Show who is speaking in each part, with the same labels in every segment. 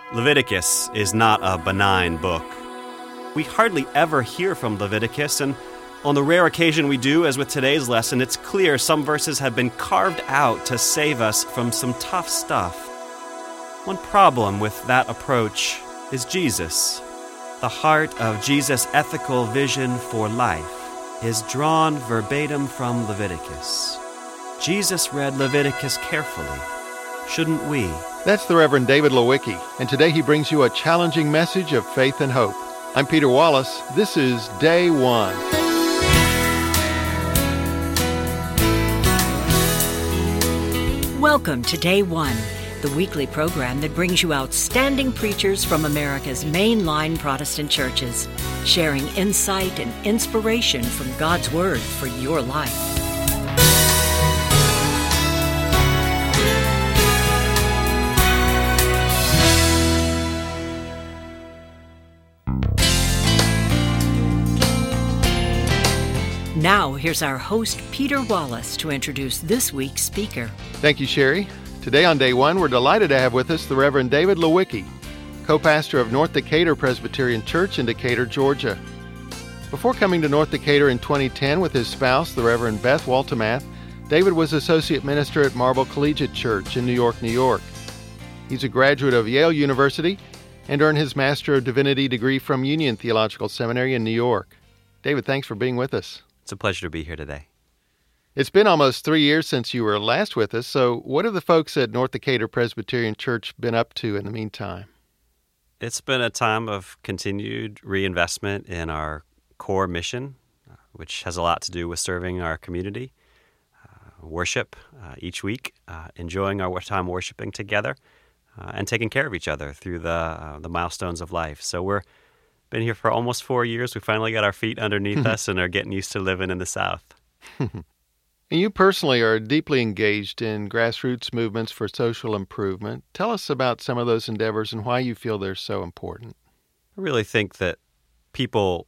Speaker 1: Leviticus is not a benign book. We hardly ever hear from Leviticus, and on the rare occasion we do, as with today's lesson, it's clear some verses have been carved out to save us from some tough stuff. One problem with that approach is Jesus. The heart of Jesus' ethical vision for life is drawn verbatim from Leviticus. Jesus read Leviticus carefully. Shouldn't we?
Speaker 2: That's the Reverend David Lewicki, and today he brings you a challenging message of faith and hope. I'm Peter Wallace. This is Day One.
Speaker 3: Welcome to Day One, the weekly program that brings you outstanding preachers from America's mainline Protestant churches, sharing insight and inspiration from God's Word for your life. Now, here's our host, Peter Wallace, to introduce this week's speaker.
Speaker 2: Thank you, Sherry. Today on Day One, we're delighted to have with us the Reverend David Lewicki, co-pastor of North Decatur Presbyterian Church in Decatur, Georgia. Before coming to North Decatur in 2010 with his spouse, the Reverend Beth Waltemath, David was associate minister at Marble Collegiate Church in New York, New York. He's a graduate of Yale University and earned his Master of Divinity degree from Union Theological Seminary in New York. David, thanks for being with us.
Speaker 1: It's a pleasure to be here today.
Speaker 2: It's been almost 3 years since you were last with us, so what have the folks at North Decatur Presbyterian Church been up to in the meantime?
Speaker 1: It's been a time of continued reinvestment in our core mission, which has a lot to do with serving our community, worship each week, enjoying our time worshiping together, and taking care of each other through the milestones of life. So we're been here for almost 4 years. We finally got our feet underneath us and are getting used to living in the South.
Speaker 2: And you personally are deeply engaged in grassroots movements for social improvement. Tell us about some of those endeavors and why you feel they're so important.
Speaker 1: I really think that people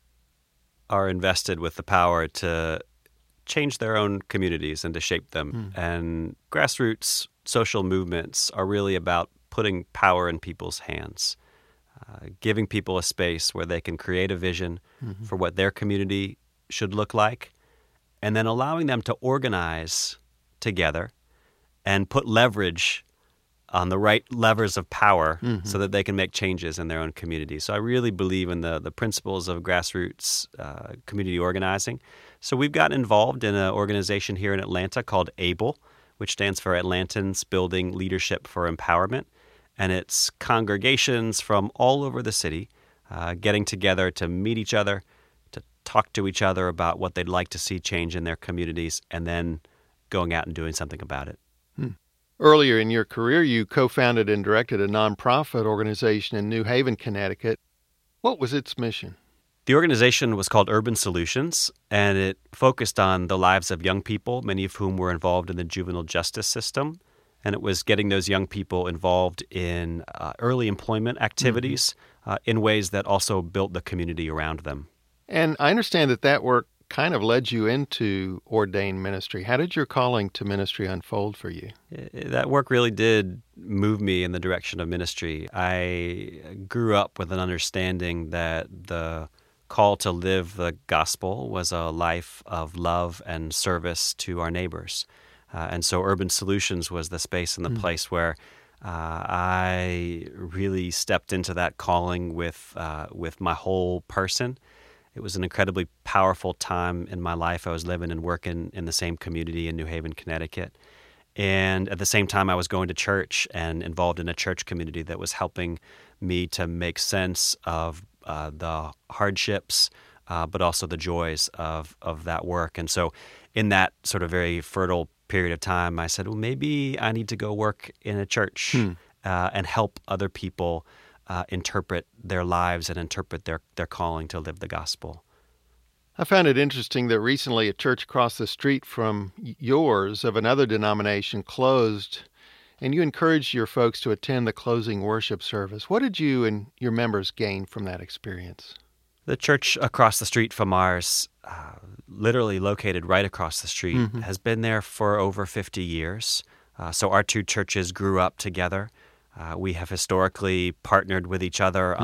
Speaker 1: are invested with the power to change their own communities and to shape them. And grassroots social movements are really about putting power in people's hands. Giving people a space where they can create a vision for what their community should look like, and then allowing them to organize together and put leverage on the right levers of power so that they can make changes in their own community. So I really believe in the principles of grassroots community organizing. So we've got involved in an organization here in Atlanta called ABLE, which stands for Atlantans Building Leadership for Empowerment. And it's congregations from all over the city getting together to meet each other, to talk to each other about what they'd like to see change in their communities, and then going out and doing something about it.
Speaker 2: Earlier in your career, you co-founded and directed a nonprofit organization in New Haven, Connecticut. What was its mission?
Speaker 1: The organization was called Urban Solutions, and it focused on the lives of young people, many of whom were involved in the juvenile justice system. And it was getting those young people involved in early employment activities in ways that also built the community around them. And
Speaker 2: I understand that work kind of led you into ordained ministry. How did your calling to ministry unfold for you?
Speaker 1: That work really did move me in the direction of ministry. I grew up with an understanding that the call to live the gospel was a life of love and service to our neighbors. And so Urban Solutions was the space and the place where I really stepped into that calling with my whole person. It was an incredibly powerful time in my life. I was living and working in the same community in New Haven, Connecticut. And at the same time, I was going to church and involved in a church community that was helping me to make sense of the hardships, but also the joys of that work. And so in that sort of very fertile period of time, I said, well, maybe I need to go work in a church and help other people interpret their lives and interpret their calling to live the gospel.
Speaker 2: I found it interesting that recently a church across the street from yours of another denomination closed, and you encouraged your folks to attend the closing worship service. What did you and your members gain from that experience?
Speaker 1: The church across the street from ours, literally located right across the street, has been there for over 50 years. So our two churches grew up together. We have historically partnered with each other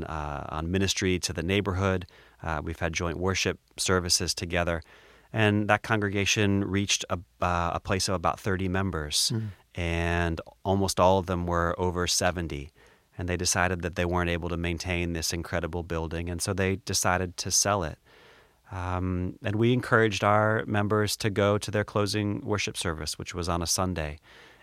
Speaker 1: on ministry to the neighborhood. We've had joint worship services together. And that congregation reached a place of about 30 members, and almost all of them were over 70. And they decided that they weren't able to maintain this incredible building, and so they decided to sell it. And we encouraged our members to go to their closing worship service, which was on a Sunday,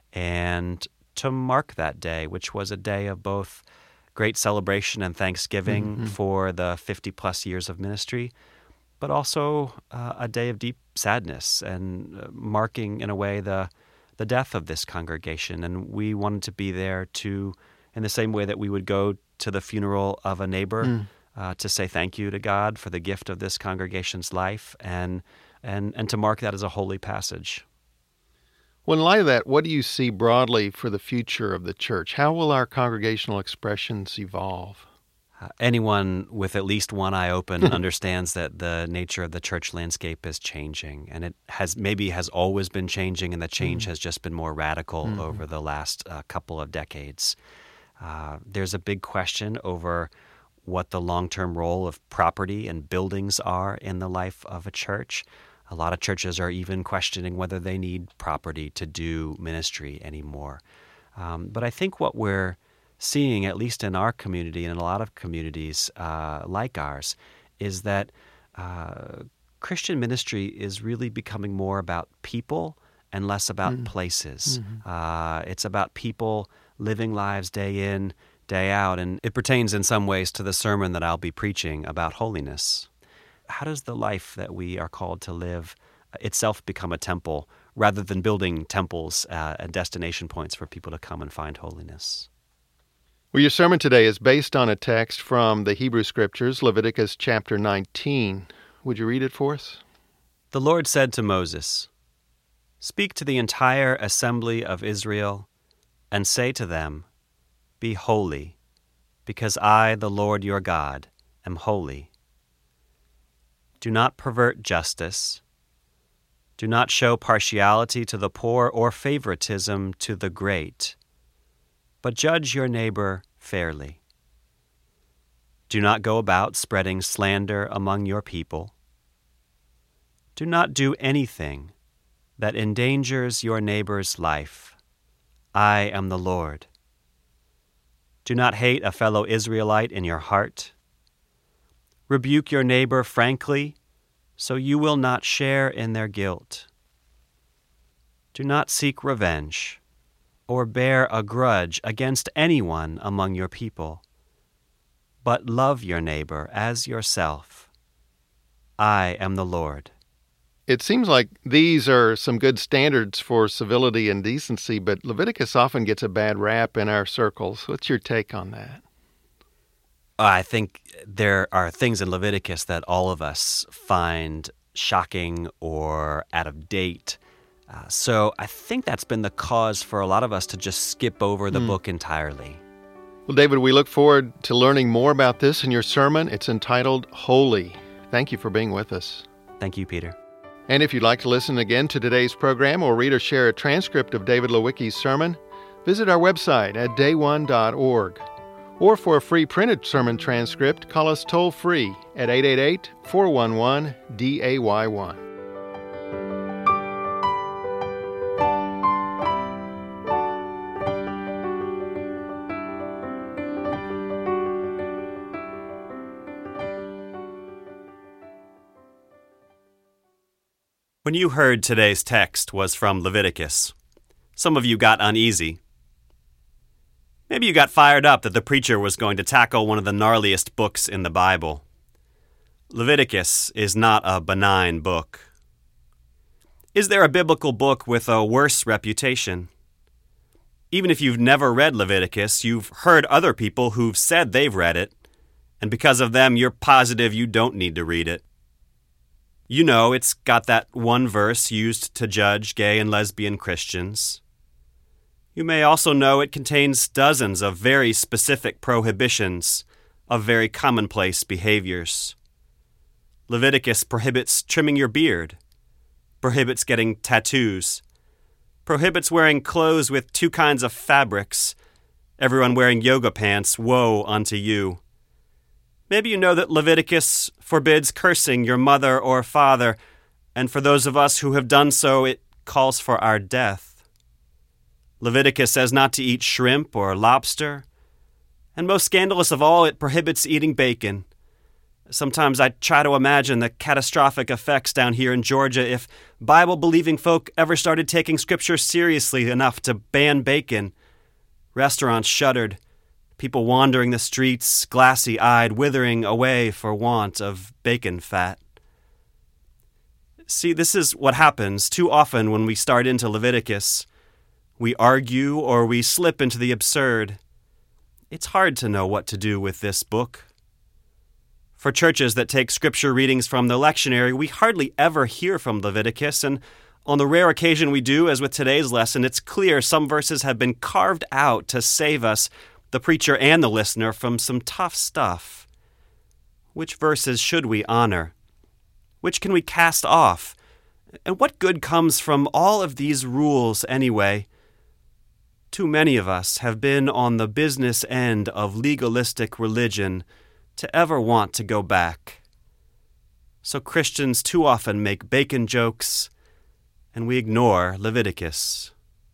Speaker 1: and to mark that day, which was a day of both great celebration and thanksgiving for the 50-plus years of ministry, but also a day of deep sadness and marking, in a way, the death of this congregation. And we wanted to be there to, in the same way that we would go to the funeral of a neighbor, to say thank you to God for the gift of this congregation's life, and to mark that as a holy passage.
Speaker 2: Well, in light of that, what do you see broadly for the future of the church? How will our congregational expressions evolve?
Speaker 1: Anyone with at least one eye open understands that the nature of the church landscape is changing, and it has always been changing, and the change has just been more radical over the last couple of decades. There's a big question over what the long-term role of property and buildings are in the life of a church. A lot of churches are even questioning whether they need property to do ministry anymore. But I think what we're seeing, at least in our community and in a lot of communities like ours, is that Christian ministry is really becoming more about people and less about places. It's about people living lives day in, day out, and it pertains in some ways to the sermon that I'll be preaching about holiness. How does the life that we are called to live itself become a temple, rather than building temples and destination points for people to come and find holiness?
Speaker 2: Well, your sermon today is based on a text from the Hebrew Scriptures, Leviticus chapter 19. Would you read it for us?
Speaker 1: The Lord said to Moses, "Speak to the entire assembly of Israel and say to them, 'Be holy, because I, the Lord your God, am holy. Do not pervert justice. Do not show partiality to the poor or favoritism to the great, but judge your neighbor fairly. Do not go about spreading slander among your people. Do not do anything that endangers your neighbor's life. I am the Lord. Do not hate a fellow Israelite in your heart. Rebuke your neighbor frankly, so you will not share in their guilt. Do not seek revenge or bear a grudge against anyone among your people, but love your neighbor as yourself. I am the Lord."
Speaker 2: It seems like these are some good standards for civility and decency, but Leviticus often gets a bad rap in our circles. What's your take on that?
Speaker 1: I think there are things in Leviticus that all of us find shocking or out of date. So I think that's been the cause for a lot of us to just skip over the book entirely.
Speaker 2: Well, David, we look forward to learning more about this in your sermon. It's entitled Holy. Thank you for being with us.
Speaker 1: Thank you, Peter.
Speaker 2: And if you'd like to listen again to today's program or read or share a transcript of David Lewicki's sermon, visit our website at dayone.org. Or for a free printed sermon transcript, call us toll-free at 888-411-DAY1.
Speaker 1: When you heard today's text was from Leviticus, some of you got uneasy. Maybe you got fired up that the preacher was going to tackle one of the gnarliest books in the Bible. Leviticus is not a benign book. Is there a biblical book with a worse reputation? Even if you've never read Leviticus, you've heard other people who've said they've read it, and because of them, you're positive you don't need to read it. You know it's got that one verse used to judge gay and lesbian Christians. You may also know it contains dozens of very specific prohibitions of very commonplace behaviors. Leviticus prohibits trimming your beard, prohibits getting tattoos, prohibits wearing clothes with two kinds of fabrics, Everyone wearing yoga pants, woe unto you. Maybe you know that Leviticus forbids cursing your mother or father, and for those of us who have done so, it calls for our death. Leviticus says not to eat shrimp or lobster, and most scandalous of all, it prohibits eating bacon. Sometimes I try to imagine the catastrophic effects down here in Georgia if Bible-believing folk ever started taking Scripture seriously enough to ban bacon. Restaurants shuttered, people wandering the streets, glassy-eyed, withering away for want of bacon fat. See, this is what happens too often when we start into Leviticus. We argue or we slip into the absurd. It's hard to know what to do with this book. For churches that take Scripture readings from the lectionary, we hardly ever hear from Leviticus, and on the rare occasion we do, as with today's lesson, it's clear some verses have been carved out to save us, the preacher and the listener, from some tough stuff. Which verses should we honor? Which can we cast off? And what good comes from all of these rules anyway? Too many of us have been on the business end of legalistic religion to ever want to go back. So Christians too often make bacon jokes, and we ignore Leviticus.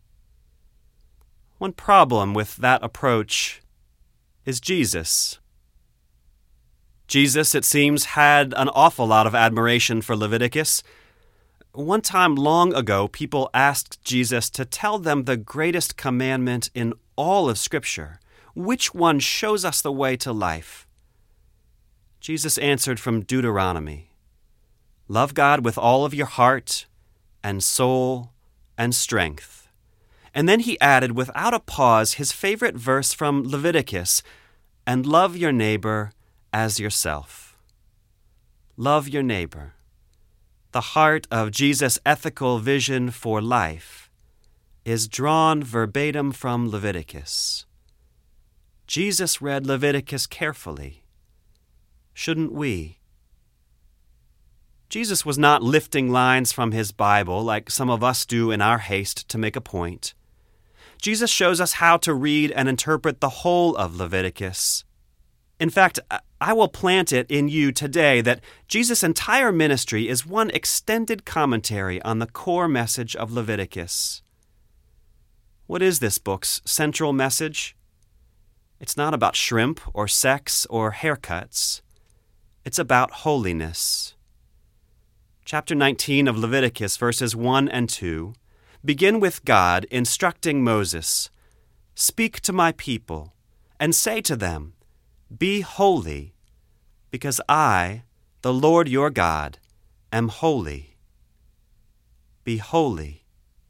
Speaker 1: One problem with that approach is Jesus. Jesus, it seems, had an awful lot of admiration for Leviticus. One time long ago, people asked Jesus to tell them the greatest commandment in all of Scripture. Which one shows us the way to life? Jesus answered from Deuteronomy, "Love God with all of your heart and soul and strength." And then he added, without a pause, his favorite verse from Leviticus, "And love your neighbor as yourself." Love your neighbor. The heart of Jesus' ethical vision for life is drawn verbatim from Leviticus. Jesus read Leviticus carefully. Shouldn't we? Jesus was not lifting lines from his Bible like some of us do in our haste to make a point. Jesus shows us how to read and interpret the whole of Leviticus. In fact, I will plant it in you today that Jesus' entire ministry is one extended commentary on the core message of Leviticus. What is this book's central message? It's not about shrimp or sex or haircuts. It's about holiness. Chapter 19 of Leviticus, verses 1 and 2, begin with God instructing Moses, "Speak to my people, and say to them, 'Be holy, because I, the Lord your God, am holy.'" Be holy.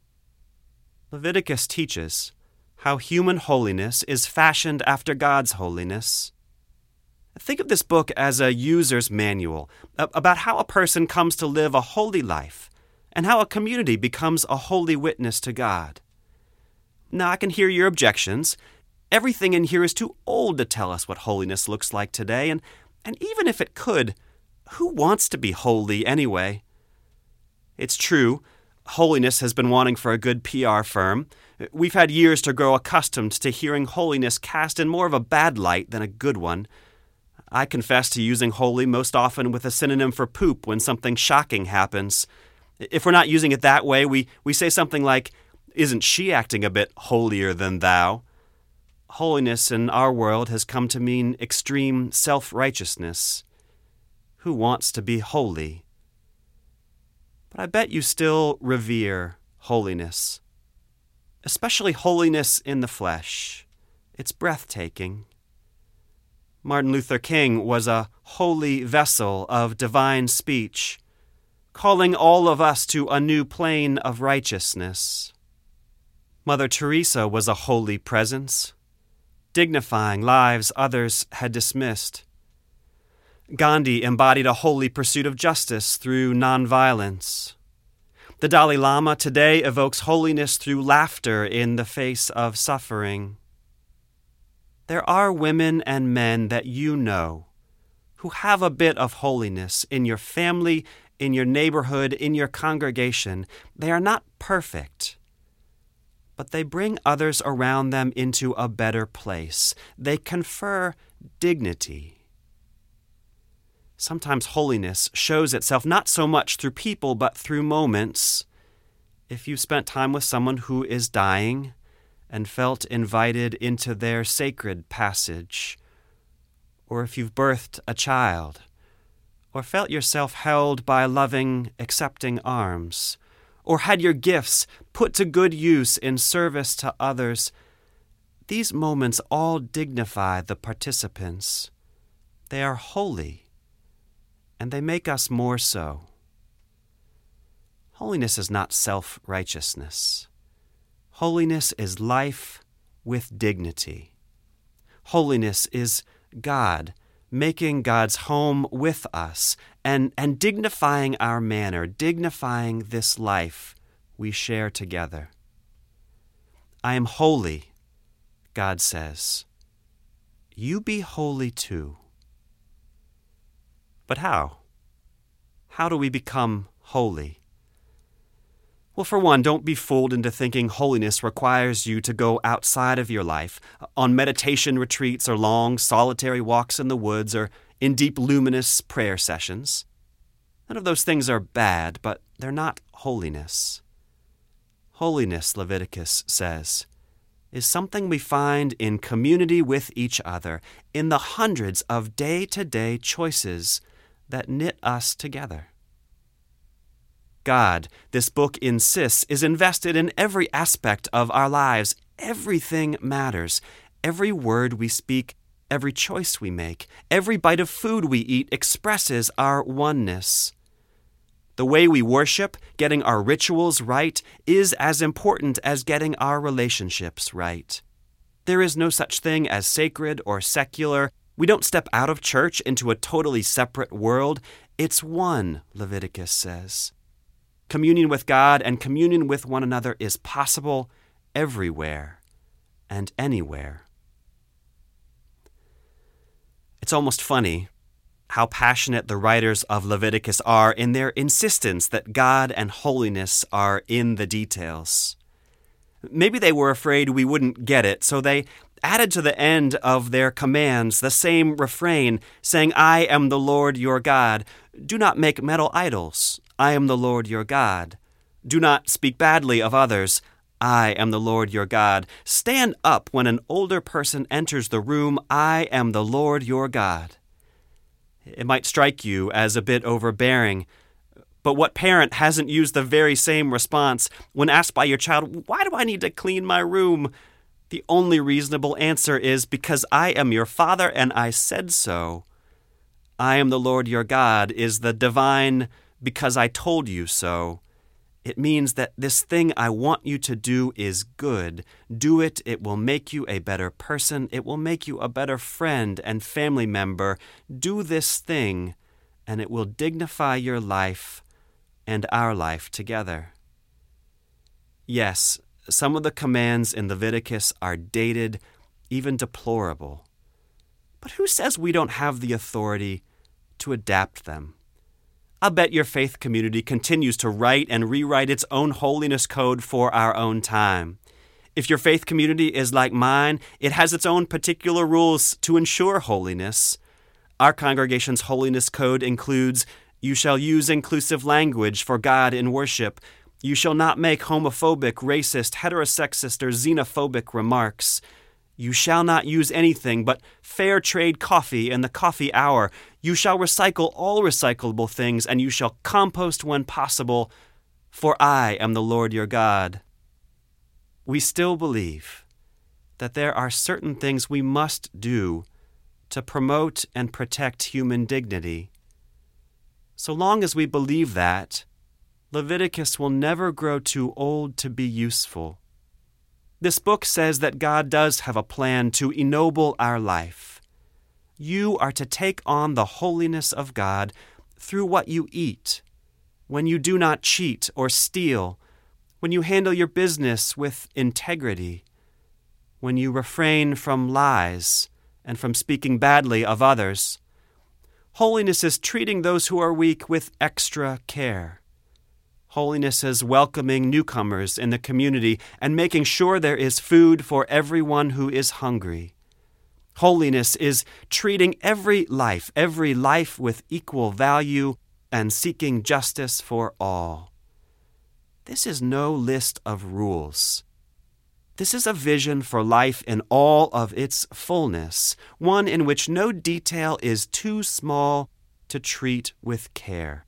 Speaker 1: Leviticus teaches how human holiness is fashioned after God's holiness. Think of this book as a user's manual about how a person comes to live a holy life and how a community becomes a holy witness to God. Now, I can hear your objections. Everything in here is too old to tell us what holiness looks like today, and even if it could, who wants to be holy anyway? It's true, holiness has been wanting for a good PR firm. We've had years to grow accustomed to hearing holiness cast in more of a bad light than a good one. I confess to using holy most often with a synonym for poop when something shocking happens. If we're not using it that way, we say something like, "Isn't she acting a bit holier than thou?" Holiness in our world has come to mean extreme self-righteousness. Who wants to be holy? But I bet you still revere holiness, especially holiness in the flesh. It's breathtaking. Martin Luther King was a holy vessel of divine speech, calling all of us to a new plane of righteousness. Mother Teresa was a holy presence, dignifying lives others had dismissed. Gandhi embodied a holy pursuit of justice through nonviolence. The Dalai Lama today evokes holiness through laughter in the face of suffering. There are women and men that you know who have a bit of holiness in your family, in your neighborhood, in your congregation. They are not perfect, but they bring others around them into a better place. They confer dignity. Sometimes holiness shows itself not so much through people, but through moments. If you've spent time with someone who is dying and felt invited into their sacred passage, or if you've birthed a child, or felt yourself held by loving, accepting arms, or had your gifts put to good use in service to others, these moments all dignify the participants. They are holy, and they make us more so. Holiness is not self-righteousness. Holiness is life with dignity. Holiness is God making God's home with us and dignifying our manner, dignifying this life we share together. I am holy, God says. You be holy too. But how? How do we become holy? Well, for one, don't be fooled into thinking holiness requires you to go outside of your life, on meditation retreats or long, solitary walks in the woods or in deep, luminous prayer sessions. None of those things are bad, but they're not holiness. Holiness, Leviticus says, is something we find in community with each other, in the hundreds of day-to-day choices that knit us together. God, this book insists, is invested in every aspect of our lives. Everything matters. Every word we speak, every choice we make, every bite of food we eat expresses our oneness. The way we worship, getting our rituals right, is as important as getting our relationships right. There is no such thing as sacred or secular. We don't step out of church into a totally separate world. It's one, Leviticus says. Communion with God and communion with one another is possible everywhere and anywhere. It's almost funny how passionate the writers of Leviticus are in their insistence that God and holiness are in the details. Maybe they were afraid we wouldn't get it, so they added to the end of their commands the same refrain, saying, I am the Lord your God. Do not make metal idols. I am the Lord your God. Do not speak badly of others. I am the Lord your God. Stand up when an older person enters the room. I am the Lord your God. It might strike you as a bit overbearing, but what parent hasn't used the very same response when asked by your child, why do I need to clean my room? The only reasonable answer is, because I am your father and I said so. I am the Lord your God is the divine because I told you so. It means that this thing I want you to do is good. Do it. It will make you a better person. It will make you a better friend and family member. Do this thing, and it will dignify your life and our life together. Yes, some of the commands in Leviticus are dated, even deplorable. But who says we don't have the authority to adapt them? I'll bet your faith community continues to write and rewrite its own holiness code for our own time. If your faith community is like mine, it has its own particular rules to ensure holiness. Our congregation's holiness code includes, you shall use inclusive language for God in worship. You shall not make homophobic, racist, heterosexist, or xenophobic remarks. You shall not use anything but fair trade coffee in the coffee hour. You shall recycle all recyclable things, and you shall compost when possible, for I am the Lord your God. We still believe that there are certain things we must do to promote and protect human dignity. So long as we believe that, Leviticus will never grow too old to be useful. This book says that God does have a plan to ennoble our life. You are to take on the holiness of God through what you eat, when you do not cheat or steal, when you handle your business with integrity, when you refrain from lies and from speaking badly of others. Holiness is treating those who are weak with extra care. Holiness is welcoming newcomers in the community and making sure there is food for everyone who is hungry. Holiness is treating every life with equal value and seeking justice for all. This is no list of rules. This is a vision for life in all of its fullness, one in which no detail is too small to treat with care.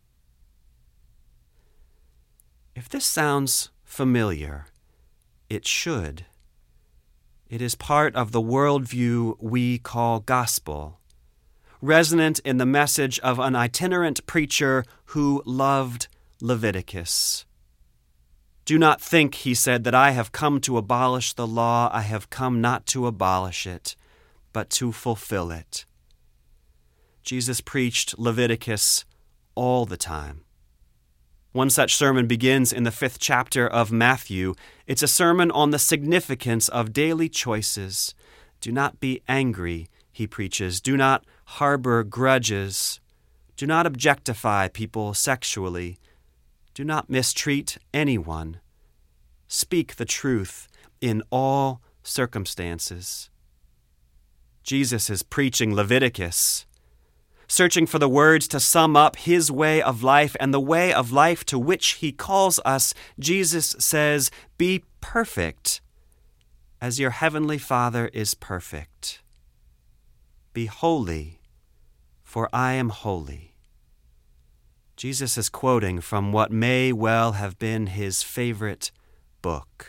Speaker 1: If this sounds familiar, it should. It is part of the worldview we call gospel, resonant in the message of an itinerant preacher who loved Leviticus. "Do not think," he said, "that I have come to abolish the law. I have come not to abolish it, but to fulfill it." Jesus preached Leviticus all the time. One such sermon begins in the 5th chapter of Matthew. It's a sermon on the significance of daily choices. Do not be angry, he preaches. Do not harbor grudges. Do not objectify people sexually. Do not mistreat anyone. Speak the truth in all circumstances. Jesus is preaching Leviticus, searching for the words to sum up his way of life and the way of life to which he calls us. Jesus says, "Be perfect as your heavenly Father is perfect. Be holy, for I am holy." Jesus is quoting from what may well have been his favorite book.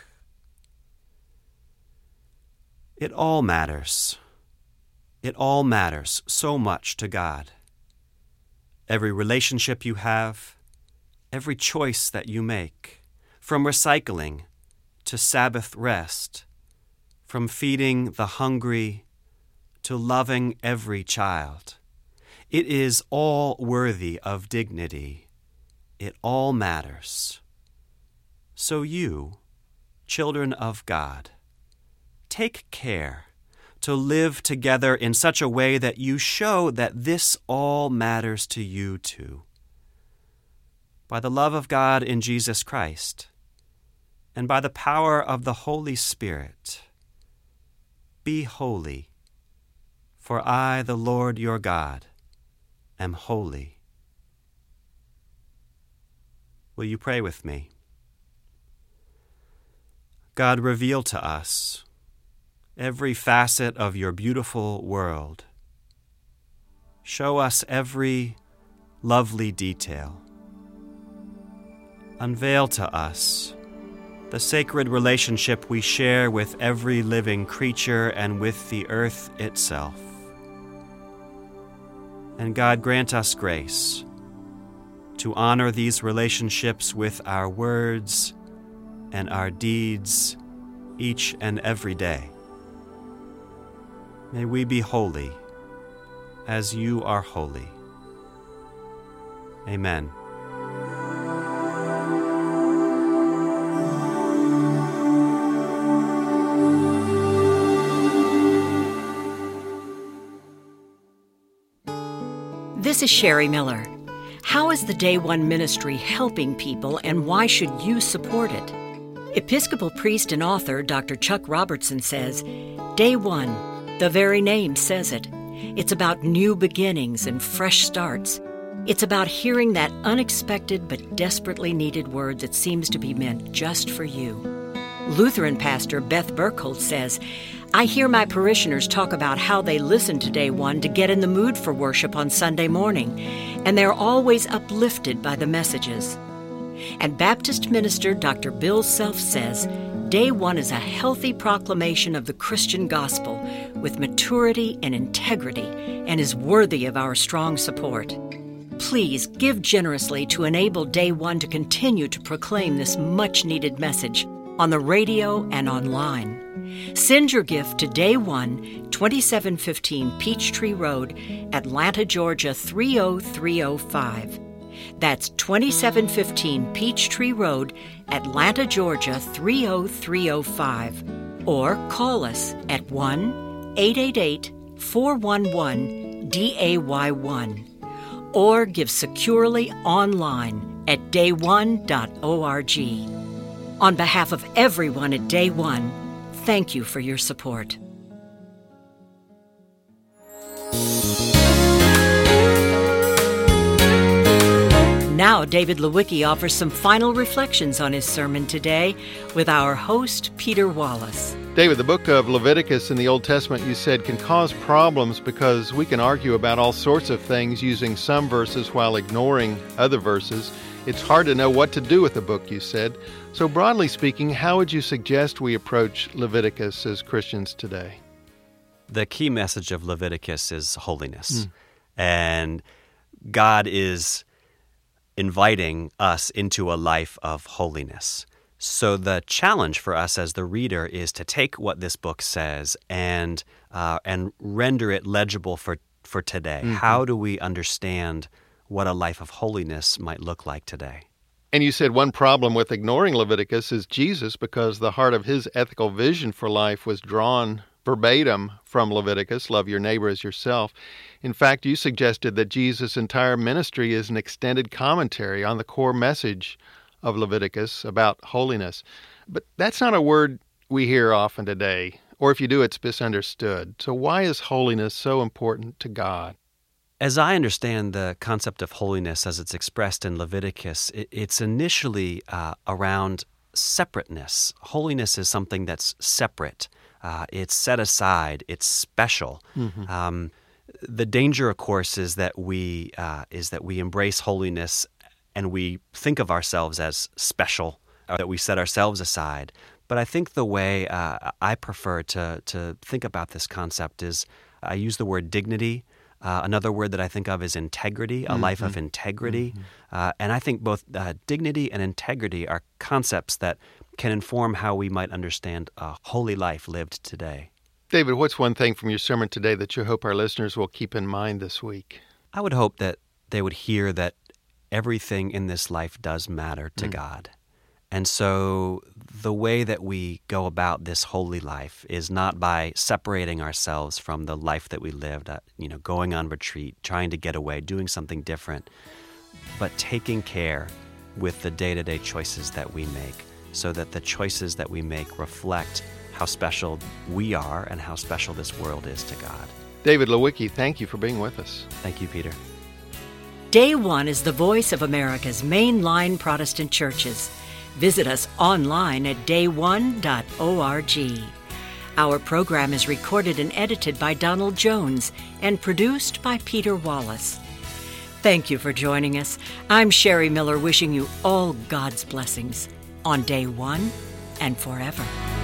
Speaker 1: It all matters. It all matters so much to God. Every relationship you have, every choice that you make, from recycling to Sabbath rest, from feeding the hungry to loving every child. It is all worthy of dignity. It all matters. So you, children of God, take care to live together in such a way that you show that this all matters to you too. By the love of God in Jesus Christ, and by the power of the Holy Spirit, be holy, for I, the Lord your God, am holy. Will you pray with me? God, reveal to us every facet of your beautiful world. Show us every lovely detail. Unveil to us the sacred relationship we share with every living creature and with the earth itself. And God, grant us grace to honor these relationships with our words and our deeds each and every day. May we be holy as you are holy. Amen.
Speaker 3: This is Sherry Miller. How is the Day One ministry helping people, and why should you support it? Episcopal priest and author Dr. Chuck Robertson says, Day One, the very name says it. It's about new beginnings and fresh starts. It's about hearing that unexpected but desperately needed word that seems to be meant just for you. Lutheran pastor Beth Burkholz says, I hear my parishioners talk about how they listen to Day One to get in the mood for worship on Sunday morning, and they're always uplifted by the messages. And Baptist minister Dr. Bill Self says, Day One is a healthy proclamation of the Christian gospel with maturity and integrity and is worthy of our strong support. Please give generously to enable Day One to continue to proclaim this much-needed message on the radio and online. Send your gift to Day One, 2715 Peachtree Road, Atlanta, Georgia 30305. That's 2715 Peachtree Road, Atlanta, Georgia 30305. Or call us at 1-888-411-DAY1. Or give securely online at dayone.org. On behalf of everyone at Day One, thank you for your support. Now, David Lewicki offers some final reflections on his sermon today with our host, Peter Wallace.
Speaker 2: David, the book of Leviticus in the Old Testament, you said, can cause problems because we can argue about all sorts of things using some verses while ignoring other verses. It's hard to know what to do with the book, you said. So broadly speaking, how would you suggest we approach Leviticus as Christians today?
Speaker 1: The key message of Leviticus is holiness. And God is inviting us into a life of holiness. So the challenge for us as the reader is to take what this book says and render it legible for today. How do we understand what a life of holiness might look like today?
Speaker 2: And you said one problem with ignoring Leviticus is Jesus, because the heart of his ethical vision for life was drawn verbatim from Leviticus, love your neighbor as yourself. In fact, you suggested that Jesus' entire ministry is an extended commentary on the core message of Leviticus about holiness. But that's not a word we hear often today, or if you do, it's misunderstood. So why is holiness so important to God?
Speaker 1: As I understand the concept of holiness as it's expressed in Leviticus, it's initially around separateness. Holiness is something that's separate. It's set aside. It's special. The danger, of course, is that we embrace holiness and we think of ourselves as special, or that we set ourselves aside. But I think the way I prefer to think about this concept is I use the word dignity. Another word that I think of is integrity, a life of integrity. And I think both dignity and integrity are concepts that can inform how we might understand a holy life lived today.
Speaker 2: David, what's one thing from your sermon today that you hope our listeners will keep in mind this week?
Speaker 1: I would hope that they would hear that everything in this life does matter to God. And so the way that we go about this holy life is not by separating ourselves from the life that we lived, going on retreat, trying to get away, doing something different, but taking care with the day-to-day choices that we make so that the choices that we make reflect how special we are and how special this world is to God.
Speaker 2: David Lewicki, thank you for being with us.
Speaker 1: Thank you, Peter.
Speaker 3: Day One is the voice of America's mainline Protestant churches. Visit us online at dayone.org. Our program is recorded and edited by Donald Jones and produced by Peter Wallace. Thank you for joining us. I'm Sherry Miller, wishing you all God's blessings on Day One and forever.